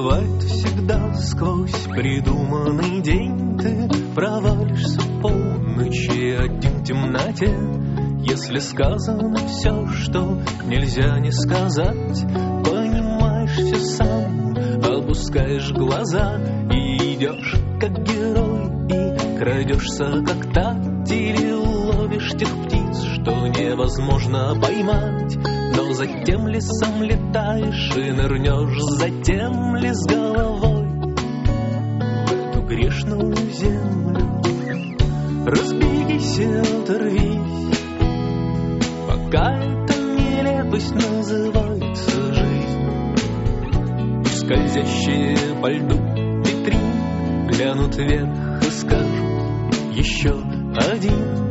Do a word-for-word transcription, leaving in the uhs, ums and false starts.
бывает всегда сквозь придуманный день. Ты провалишься в полночи один в темноте. Если сказано все, что нельзя не сказать, понимаешь все сам, опускаешь глаза и идешь как герой, и крадешься как тать, или ловишь тех птиц, что невозможно поймать. Но затем ли сам летаешь и нырнешь, затем ли с головой в эту грешную землю. Разбегись и оторвись, пока эта нелепость называется жизнь. Скользящие по льду витрин глянут вверх и скажут: еще один.